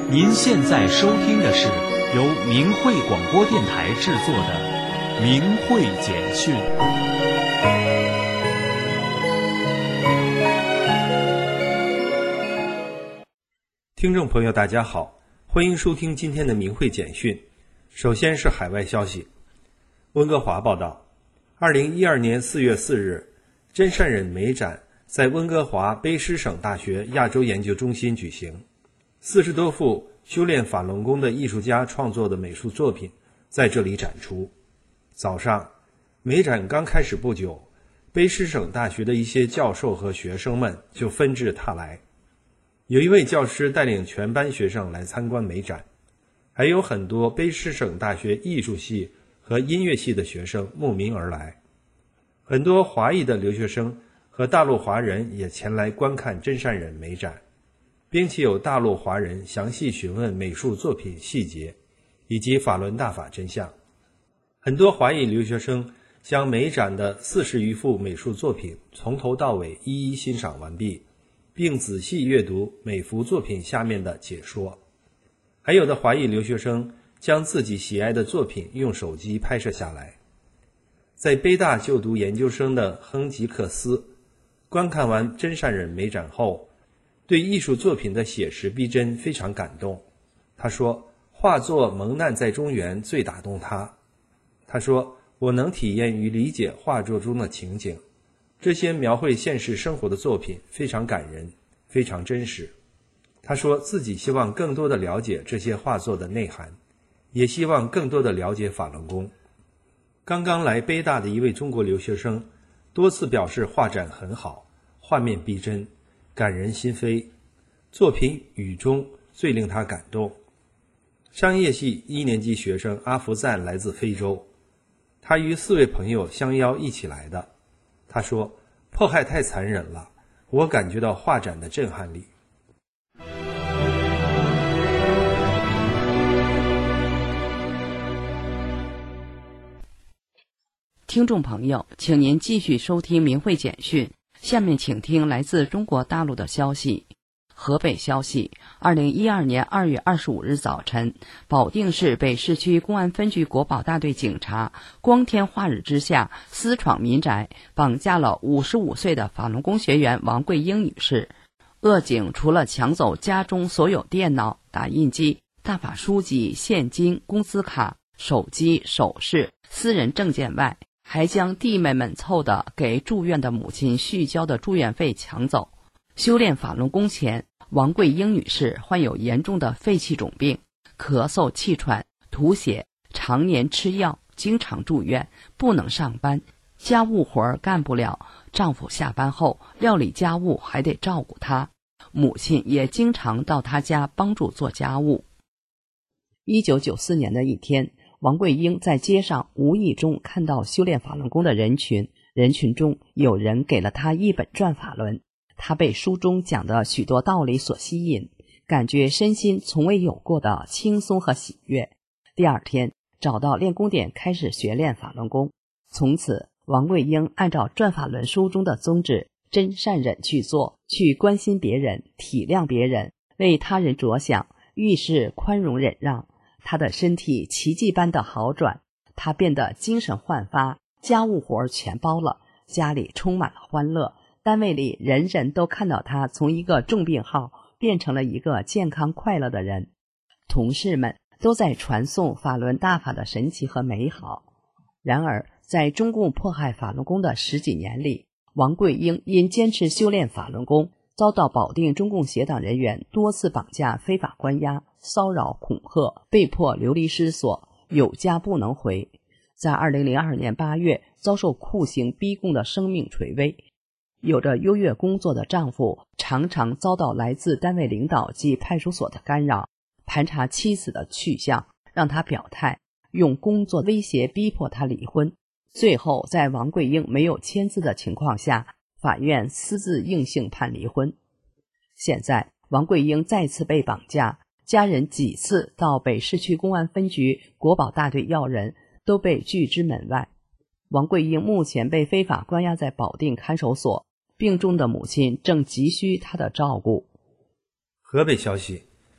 您现在收听的是由明慧广播电台制作的明慧简讯。 听众朋友大家好，欢迎收听今天的明慧简讯。首先是海外消息。温哥华报道，2012年4月4日，真善忍美展在温哥华卑诗省大学亚洲研究中心举行。40多幅修炼法轮功的艺术家创作的美术作品在这里展出。早上，美展刚开始不久，卑诗省大学的一些教授和学生们就纷至沓来。有一位教师带领全班学生来参观美展，还有很多卑诗省大学艺术系和音乐系的学生慕名而来。很多华裔的留学生和大陆华人也前来观看真善忍美展，并且有大陆华人详细询问美术作品细节以及法轮大法真相。很多华裔留学生将美展的40余幅美术作品从头到尾一一欣赏完毕，并仔细阅读每幅作品下面的解说。还有的华裔留学生将自己喜爱的作品用手机拍摄下来。在北大就读研究生的亨吉克斯观看完真善忍美展后，对艺术作品的写实逼真非常感动。他说，画作《蒙难在中原》最打动他。他说，我能体验与理解画作中的情景，这些描绘现实生活的作品非常感人，非常真实。他说自己希望更多的了解这些画作的内涵，也希望更多的了解法轮功。刚刚来北大的一位中国留学生多次表示画展很好，画面逼真，感人心扉，作品《雨中》最令他感动。商业系1年级学生阿福赞来自非洲，他与4位朋友相邀一起来的。他说，迫害太残忍了，我感觉到画展的震撼力。 听众朋友，请您继续收听明慧简讯。下面请听来自中国大陆的消息。河北消息，2012年2月25日早晨，保定市北市区公安分局国保大队警察光天化日之下私闯民宅，绑架了55岁的法轮功学员王桂英女士。恶警除了抢走家中所有电脑、打印机、大法书籍、现金、工资卡、手机、首饰、私人证件外，还将弟妹们凑的给住院的母亲续交的住院费抢走。修炼法轮功前，王桂英女士患有严重的肺气肿病，咳嗽、气喘、吐血，常年吃药，经常住院，不能上班，家务活干不了，丈夫下班后料理家务还得照顾她，母亲也经常到她家帮助做家务。1994年的一天，王桂英在街上无意中看到修炼法轮功的人群，人群中有人给了她一本转法轮，她被书中讲的许多道理所吸引，感觉身心从未有过的轻松和喜悦。第二天找到练功点开始学练法轮功。从此，王桂英按照转法轮书中的宗旨，真善忍去做，去关心别人，体谅别人，为他人着想，遇事宽容忍让。她的身体奇迹般的好转，她变得精神焕发，家务活全包了，家里充满了欢乐，单位里人人都看到她从一个重病号变成了一个健康快乐的人。同事们都在传颂法轮大法的神奇和美好。然而，在中共迫害法轮功的10几年里，王桂英因坚持修炼法轮功，遭到保定中共协党人员多次绑架、非法关押、骚扰、恐吓，被迫流离失所，有家不能回。在2002年8月，遭受酷刑逼供的生命垂危。有着优越工作的丈夫常常遭到来自单位领导及派出所的干扰，盘查妻子的去向，让她表态，用工作威胁逼迫她离婚。最后在王桂英没有签字的情况下，法院私自硬性判离婚。现在王桂英再次被绑架，家人几次到北市区公安分局国保大队要人，都被拒之门外。王桂英目前被非法关押在保定看守所，病重的母亲正急需她的照顾。 河北消息，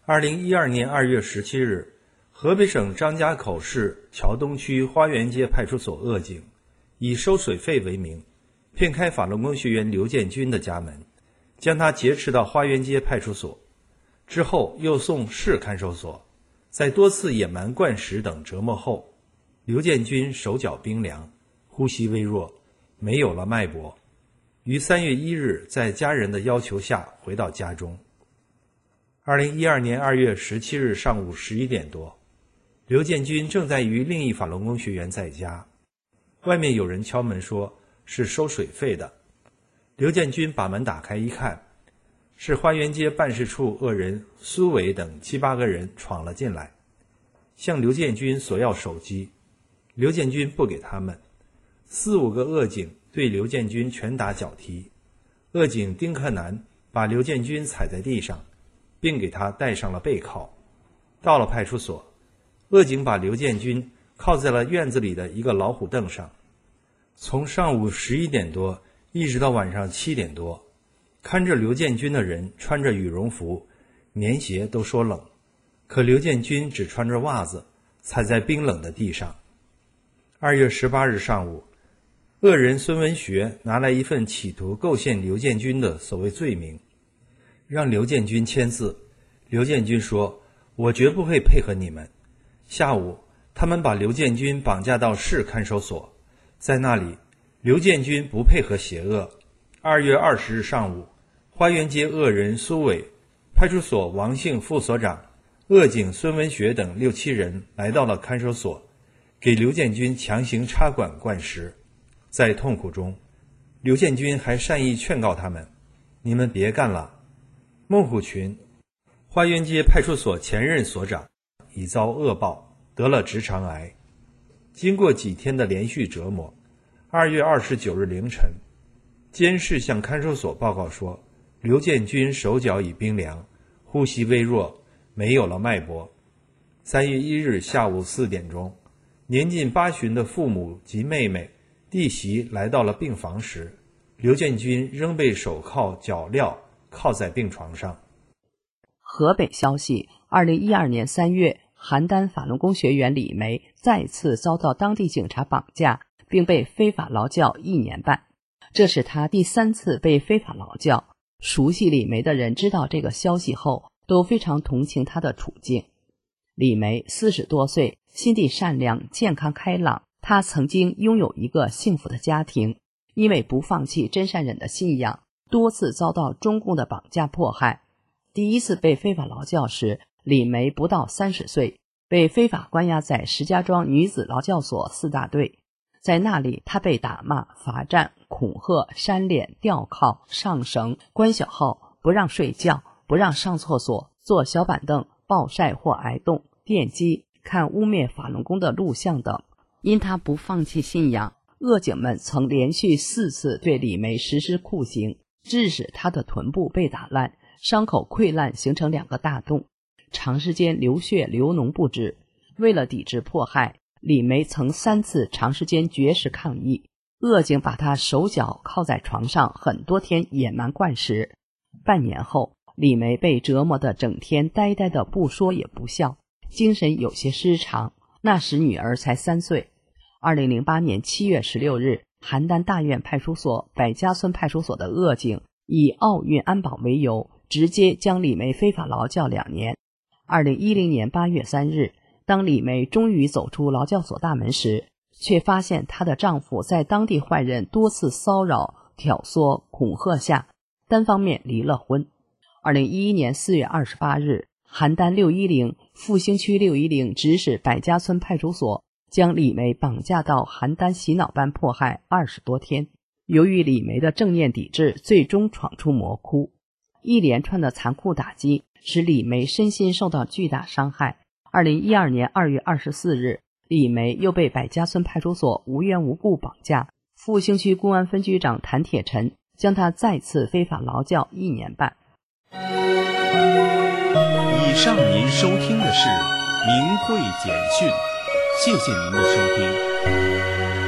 2012年2月17日，河北省张家口市桥东区花园街派出所恶警以收水费为名，骗开法轮功学员刘建军的家门，将他劫持到花园街派出所，之后又送市看守所。在多次野蛮灌食等折磨后，刘建军手脚冰凉，呼吸微弱，没有了脉搏，于3月1日在家人的要求下回到家中。2012年2月17日上午11点多，刘建军正在与另一法轮功学员在家，外面有人敲门说是收水费的。刘建军把门打开一看，是花园街办事处恶人苏伟等7、8个人闯了进来，向刘建军索要手机，刘建军不给他们。4、5个恶警对刘建军拳打脚踢，恶警丁克南把刘建军踩在地上，并给他戴上了背铐。到了派出所，恶警把刘建军铐在了院子里的一个老虎凳上。从上午11点多一直到晚上7点多，看着刘建军的人穿着羽绒服，棉鞋都说冷，可刘建军只穿着袜子，踩在冰冷的地上。2月18日上午，恶人孙文学拿来一份企图构陷刘建军的所谓罪名，让刘建军签字。刘建军说：“我绝不会配合你们。”下午，他们把刘建军绑架到市看守所，在那里，刘建军不配合邪恶。2月20日上午，花园街恶人苏伟、派出所王姓副所长、恶警孙文学等6、7人来到了看守所，给刘建军强行插管灌食。在痛苦中，刘建军还善意劝告他们：“你们别干了。”孟虎群，花园街派出所前任所长，已遭恶报，得了直肠癌。经过几天的连续折磨，2月29日凌晨，监视向看守所报告说，刘建军手脚已冰凉，呼吸微弱，没有了脉搏。3月1日下午4点钟，年近80旬的父母及妹妹、弟媳来到了病房时，刘建军仍被手铐脚镣铐在病床上。 河北消息，2012年3月，邯郸法轮功学员李梅再次遭到当地警察绑架，并被非法劳教1年半。这是他第3次被非法劳教。熟悉李梅的人知道这个消息后，都非常同情他的处境。李梅40多岁，心地善良，健康开朗。她曾经拥有一个幸福的家庭，因为不放弃真善忍的信仰，多次遭到中共的绑架迫害。第1次被非法劳教时，李梅不到30岁，被非法关押在石家庄女子劳教所4大队。在那里，她被打骂、罚站、恐吓、扇脸、吊铐、上绳、关小号，不让睡觉，不让上厕所，坐小板凳、暴晒或挨冻、电击、看污蔑法轮功的录像等。因她不放弃信仰，恶警们曾连续4次对李梅实施酷刑，致使她的臀部被打烂，伤口溃烂形成2个大洞，长时间流血流脓不止。为了抵制迫害，李梅曾3次长时间绝食抗议，恶警把她手脚铐在床上很多天野蛮灌食。半年后，李梅被折磨得整天呆呆的不说也不笑，精神有些失常。那时女儿才3岁。2008年7月16日，邯郸大院派出所、百家村派出所的恶警以奥运安保为由，直接将李梅非法劳教2年。2010年8月3日，当李梅终于走出劳教所大门时，却发现她的丈夫在当地坏人多次骚扰、挑唆、恐吓下，单方面离了婚。2011年4月28日，邯郸610、复兴区610指使百家村派出所将李梅绑架到邯郸洗脑班迫害20多天。由于李梅的正念抵制，最终闯出魔窟。一连串的残酷打击使李梅身心受到巨大伤害。2012年2月24日，李梅又被百家村派出所无缘无故绑架，复兴区公安分局长谭铁臣将她再次非法劳教1年半。 以上您收听的是明慧简讯，谢谢您的收听。